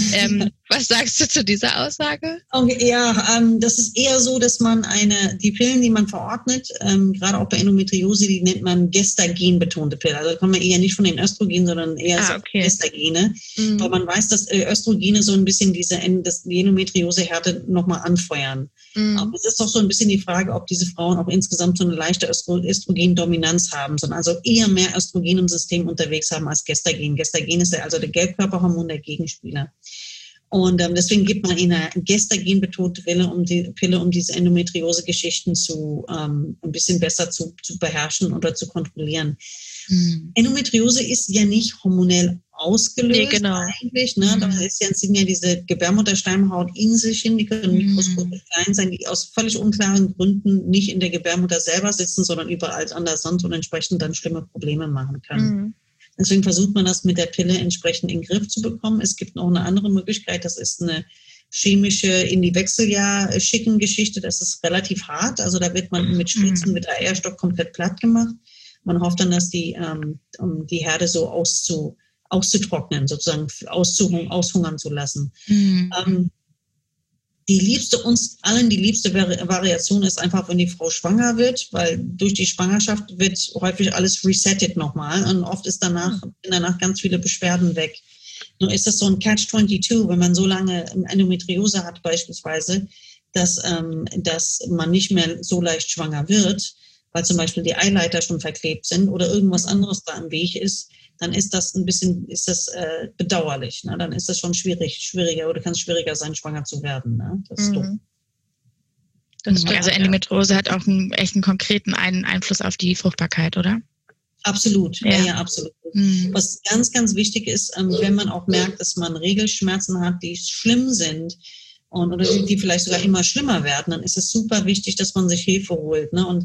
Was sagst du zu dieser Aussage? Okay, ja, das ist eher so, dass man die Pillen, die man verordnet, gerade auch bei Endometriose, die nennt man gestagenbetonte Pillen. Also da kommen wir eher nicht von den Östrogenen, sondern eher Gestagene. Weil man weiß, dass Östrogene so ein bisschen die Endometriose-Härte nochmal anfeuern. Aber es ist doch so ein bisschen die Frage, ob diese Frauen auch insgesamt so eine leichte Östrogendominanz haben, sondern also eher mehr Östrogen im System unterwegs haben als Gestagen. Gestagen ist also der Gelbkörperhormon, der Gegenspieler. Und deswegen gibt man ihnen eine gestagenbetonte Pille, um diese Endometriose-Geschichten ein bisschen besser zu beherrschen oder zu kontrollieren. Endometriose ist ja nicht hormonell ausgelöst eigentlich. Ne? Da sind ja diese Gebärmutterschleimhaut in sich hin, die können mikroskopisch klein sein, die aus völlig unklaren Gründen nicht in der Gebärmutter selber sitzen, sondern überall anders sonst und entsprechend dann schlimme Probleme machen können. Deswegen versucht man das mit der Pille entsprechend in den Griff zu bekommen. Es gibt noch eine andere Möglichkeit, das ist eine chemische in die Wechseljahr schicken Geschichte. Das ist relativ hart. Also da wird man mit Spritzen mit Eierstock komplett platt gemacht. Man hofft dann, dass um die Herde so auszutrocknen, sozusagen aushungern zu lassen. Uns allen die liebste Variation ist einfach, wenn die Frau schwanger wird, weil durch die Schwangerschaft wird häufig alles resettet nochmal und oft ist danach ganz viele Beschwerden weg. Nur ist das so ein Catch-22, wenn man so lange Endometriose hat beispielsweise, dass man nicht mehr so leicht schwanger wird, weil zum Beispiel die Eileiter schon verklebt sind oder irgendwas anderes da im Weg ist, dann ist das bedauerlich. Ne? Dann ist das schon schwieriger oder kann es schwieriger sein, schwanger zu werden. Ne? Das ist dumm. Also Endometriose hat auch einen konkreten Einfluss auf die Fruchtbarkeit, oder? Absolut, ja, absolut. Was ganz, ganz wichtig ist, wenn man auch merkt, dass man Regelschmerzen hat, die schlimm sind, oder die vielleicht sogar immer schlimmer werden, dann ist es super wichtig, dass man sich Hilfe holt. Ne? Und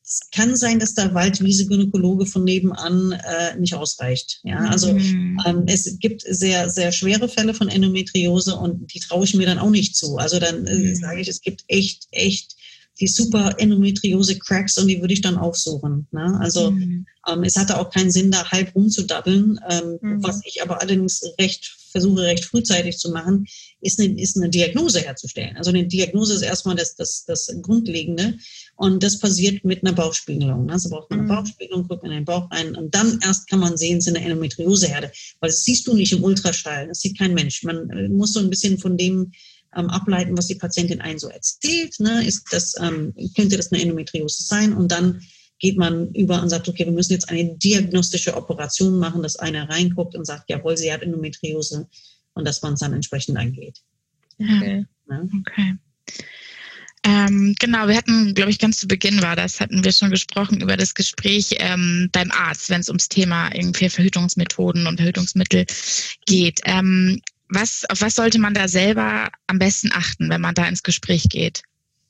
es kann sein, dass der Waldwiese-Gynäkologe von nebenan nicht ausreicht. Ja, also es gibt sehr, sehr schwere Fälle von Endometriose und die traue ich mir dann auch nicht zu. Also dann sage ich, es gibt echt die super Endometriose-Cracks und die würde ich dann aufsuchen. Ne? Also es hatte auch keinen Sinn, da halb rumzudabbeln. Was ich aber allerdings versuche recht frühzeitig zu machen, ist eine Diagnose herzustellen. Also eine Diagnose ist erstmal das Grundlegende und das passiert mit einer Bauchspiegelung. Also braucht man eine Bauchspiegelung, guckt in den Bauch rein und dann erst kann man sehen, es ist eine Endometrioseherde. Weil das siehst du nicht im Ultraschall, das sieht kein Mensch. Man muss so ein bisschen von dem ableiten, was die Patientin einen so erzählt. Ne? Könnte das eine Endometriose sein? Und dann geht man über und sagt, okay, wir müssen jetzt eine diagnostische Operation machen, dass einer reinguckt und sagt, jawohl, sie hat Endometriose und dass man es dann entsprechend angeht. Okay. Ja? Okay. Genau, wir hatten, glaube ich, ganz zu Beginn hatten wir schon gesprochen über das Gespräch beim Arzt, wenn es ums Thema irgendwie Verhütungsmethoden und Verhütungsmittel geht. Auf was sollte man da selber am besten achten, wenn man da ins Gespräch geht?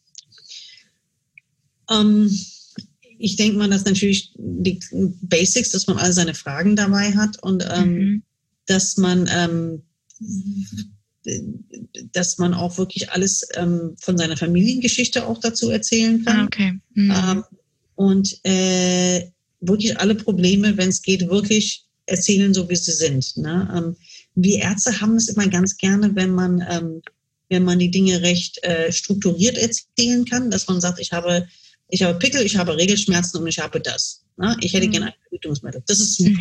Ich denke mal, dass natürlich die Basics, dass man all seine Fragen dabei hat und dass man auch wirklich alles von seiner Familiengeschichte auch dazu erzählen kann. Okay. Und wirklich alle Probleme, wenn es geht, wirklich erzählen, so wie sie sind. Ne? Wir Ärzte haben es immer ganz gerne, wenn man die Dinge recht strukturiert erzählen kann, dass man sagt, ich habe Pickel, ich habe Regelschmerzen und ich habe das. Ne? Ich hätte gerne ein Verhütungsmittel. Das ist super.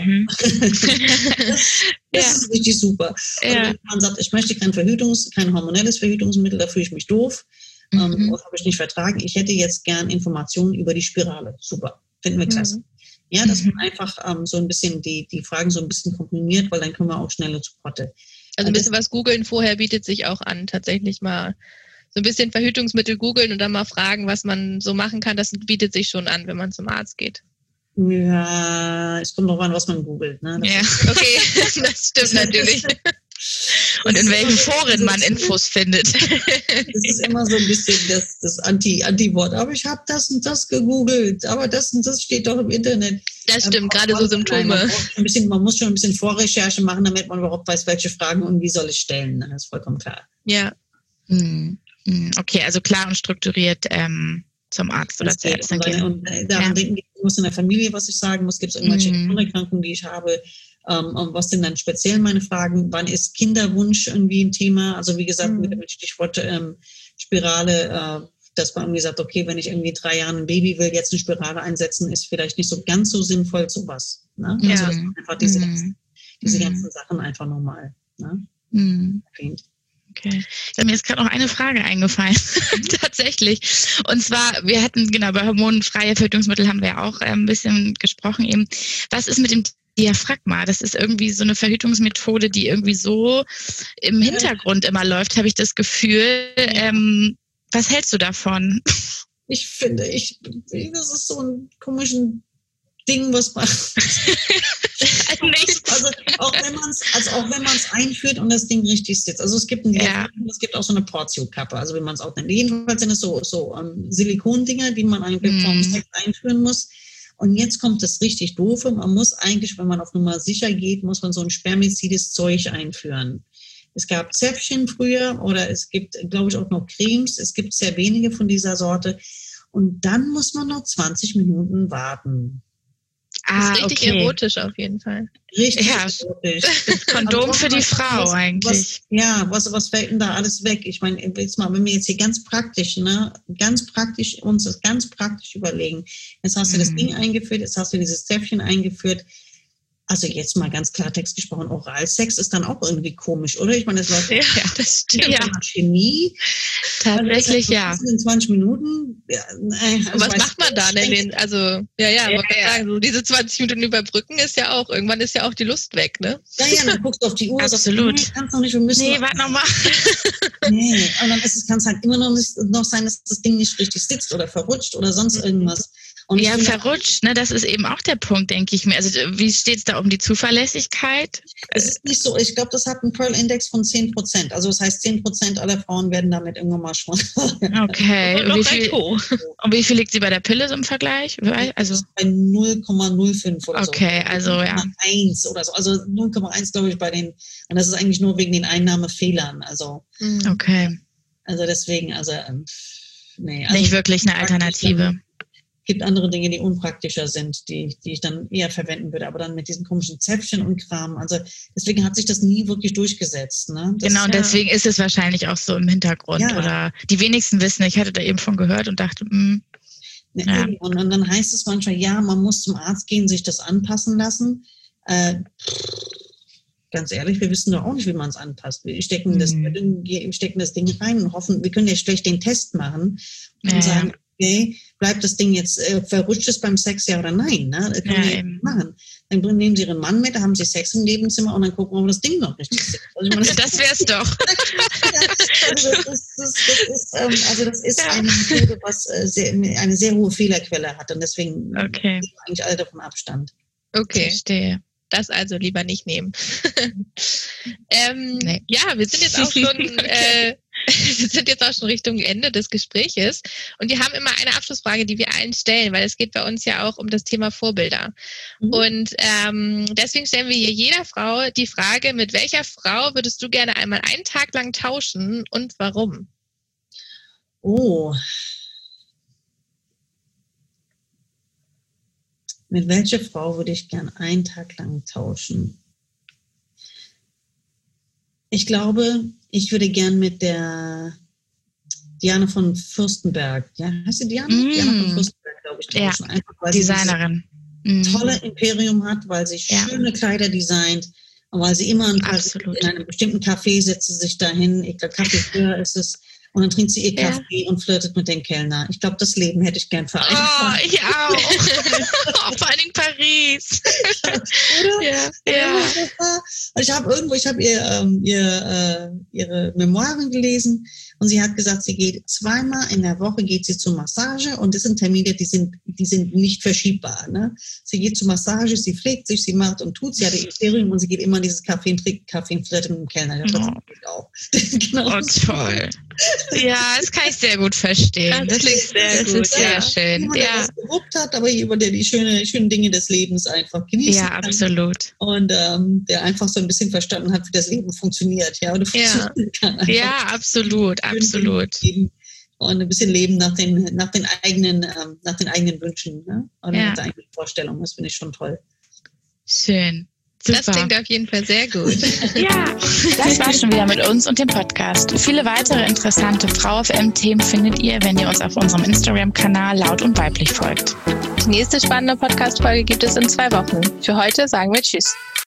Das ist richtig super. Ja. Und wenn man sagt, ich möchte kein hormonelles Verhütungsmittel, da fühle ich mich doof, das habe ich nicht vertragen. Ich hätte jetzt gern Informationen über die Spirale. Super, finden wir klasse. Ja, dass man einfach so ein bisschen die Fragen so ein bisschen komprimiert, weil dann können wir auch schneller zu Potte. Also ein bisschen was googeln vorher bietet sich auch an, tatsächlich mal so ein bisschen Verhütungsmittel googeln und dann mal fragen, was man so machen kann. Das bietet sich schon an, wenn man zum Arzt geht. Ja, es kommt drauf an, was man googelt. Ne? Ja, okay, das stimmt natürlich. Und in welchen Foren man Infos findet. Das ist immer so ein bisschen das Anti-Wort. Aber ich habe das und das gegoogelt. Aber das und das steht doch im Internet. Das stimmt, gerade so Symptome. Man muss schon ein bisschen Vorrecherche machen, damit man überhaupt weiß, welche Fragen und wie soll ich stellen. Das ist vollkommen klar. Ja. Okay, also klar und strukturiert zum Arzt oder zur Ärztin gehen. Und daran denken wir, muss in der Familie, was ich sagen muss, gibt es irgendwelche Grunderkrankungen, die ich habe. Und was sind dann speziell meine Fragen? Wann ist Kinderwunsch irgendwie ein Thema? Also wie gesagt, mit dem Stichwort Spirale, dass man irgendwie sagt, okay, wenn ich irgendwie 3 Jahren ein Baby will, jetzt eine Spirale einsetzen, ist vielleicht nicht so ganz so sinnvoll, sowas. Ne? Also dass man einfach diese ganzen Sachen einfach nochmal erwähnt. Okay. Mir ist gerade noch eine Frage eingefallen, tatsächlich. Und zwar, wir hatten, bei hormonfreie Verhütungsmittel haben wir ja auch ein bisschen gesprochen eben. Was ist mit dem Diaphragma? Das ist irgendwie so eine Verhütungsmethode, die irgendwie so im Hintergrund immer läuft, habe ich das Gefühl. Was hältst du davon? Ich finde, das ist so ein komischen Ding, was man... Also auch wenn man es einführt und das Ding richtig sitzt. Also es gibt auch so eine Portio-Kappe, also wenn man es auch nennt. Jedenfalls sind es so Silikondinger, die man eigentlich vom Sex einführen muss. Und jetzt kommt das richtig Doofe. Man muss eigentlich, wenn man auf Nummer sicher geht, muss man so ein spermizides Zeug einführen. Es gab Zäpfchen früher oder es gibt, glaube ich, auch noch Cremes. Es gibt sehr wenige von dieser Sorte. Und dann muss man noch 20 Minuten warten. Das ist richtig erotisch auf jeden Fall. Richtig erotisch. Kondom für die Frau eigentlich. Was fällt denn da alles weg? Ich meine, jetzt mal, wenn wir jetzt hier ganz praktisch uns das ganz praktisch überlegen. Jetzt hast du das Ding eingeführt, jetzt hast du dieses Zäpfchen eingeführt. Also jetzt mal ganz Klartext gesprochen, Oralsex ist dann auch irgendwie komisch, oder? Ich meine, das läuft das stimmt. Chemie. Tatsächlich, in 20 Minuten. Was macht man da denn? Sagen, diese 20 Minuten überbrücken ist ja auch, irgendwann ist ja auch die Lust weg, ne? Ja, dann guckst du auf die Uhr. Absolut. Sagst, kannst noch nicht, wir müssen warte nochmal. Und dann kann es halt immer noch sein, dass das Ding nicht richtig sitzt oder verrutscht oder sonst irgendwas. Und ja, verrutscht, ne? Das ist eben auch der Punkt, denke ich mir. Also wie steht es da um die Zuverlässigkeit? Es ist nicht so, ich glaube, das hat einen Pearl-Index von 10%. Also das heißt, 10% aller Frauen werden damit irgendwann mal schwanger. Okay. Und wie viel liegt sie bei der Pille so im Vergleich? Also bei 0,05 oder so. Okay, also ja. 1 oder so. Also 0,1 glaube ich bei den, und das ist eigentlich nur wegen den Einnahmefehlern. Also, okay. Also deswegen, nee. Also nicht wirklich eine Alternative. Es gibt andere Dinge, die unpraktischer sind, die ich dann eher verwenden würde, aber dann mit diesem komischen Zäpfchen und Kram. Also deswegen hat sich das nie wirklich durchgesetzt. Ne? Genau, und deswegen ist es wahrscheinlich auch so im Hintergrund. Ja. Oder die wenigsten wissen, ich hatte da eben von gehört und dachte, ja. Und dann heißt es manchmal, ja, man muss zum Arzt gehen, sich das anpassen lassen. Ganz ehrlich, wir wissen doch auch nicht, wie man es anpasst. Wir stecken das Ding rein und hoffen, wir können ja schlecht den Test machen und sagen, okay, bleibt das Ding jetzt, verrutscht es beim Sex, ja oder nein? Ne? Das können wir nicht machen. Dann nehmen Sie Ihren Mann mit, da haben Sie Sex im Nebenzimmer und dann gucken wir, ob das Ding noch richtig sitzt. Also das wär's doch. Das ist eine Methode, was eine sehr hohe Fehlerquelle hat und deswegen nehmen eigentlich alle davon Abstand. Okay. Verstehe. Das also lieber nicht nehmen. Nee. Ja, wir sind jetzt auch schon Richtung Ende des Gespräches und wir haben immer eine Abschlussfrage, die wir allen stellen, weil es geht bei uns ja auch um das Thema Vorbilder. Und deswegen stellen wir hier jeder Frau die Frage, mit welcher Frau würdest du gerne einmal einen Tag lang tauschen und warum? Oh. Mit welcher Frau würde ich gern einen Tag lang tauschen? Ich glaube, ich würde gern mit der Diana von Fürstenberg, ja, heißt sie Diana? Diana von Fürstenberg, glaube ich, tauschen. Ja, einfach, weil Designerin. Sie tolle Imperium hat, weil sie schöne Kleider designt und weil sie immer in einem bestimmten Café setzt sie sich dahin. Ich glaube, Kaffee früher ist es. Und dann trinkt sie ihr Kaffee und flirtet mit den Kellner. Ich glaube, das Leben hätte ich gern vereinfacht. Oh, ich auch. Vor allem Paris. Oder? Ja. Und ich habe ihre Memoiren gelesen und sie hat gesagt, sie geht zweimal in der Woche zur Massage und das sind Termine, die sind nicht verschiebbar. Ne? Sie geht zur Massage, sie pflegt sich, sie macht und tut, sie hat ihr Imperium und sie geht immer in dieses Café und trinkt Kaffee und flirtet mit dem Kellner. Das auch. Genau. Oh, toll. Ja, das kann ich sehr gut verstehen. Das ist sehr schön. Jemand, der was geruppt hat, aber jemand, der die schönen Dinge des Lebens einfach genießt. Ja, absolut. Und der einfach so ein bisschen verstanden hat, wie das Leben funktioniert. Ja, oder funktionieren kann. Ja, absolut. Und ein bisschen leben nach den eigenen Wünschen, ne? Oder nach der eigenen Vorstellung. Das finde ich schon toll. Schön. Super. Das klingt auf jeden Fall sehr gut. Ja, das war schon wieder mit uns und dem Podcast. Viele weitere interessante Frau FM-Themen findet ihr, wenn ihr uns auf unserem Instagram-Kanal Laut und Weiblich folgt. Die nächste spannende Podcast-Folge gibt es in 2 Wochen. Für heute sagen wir Tschüss.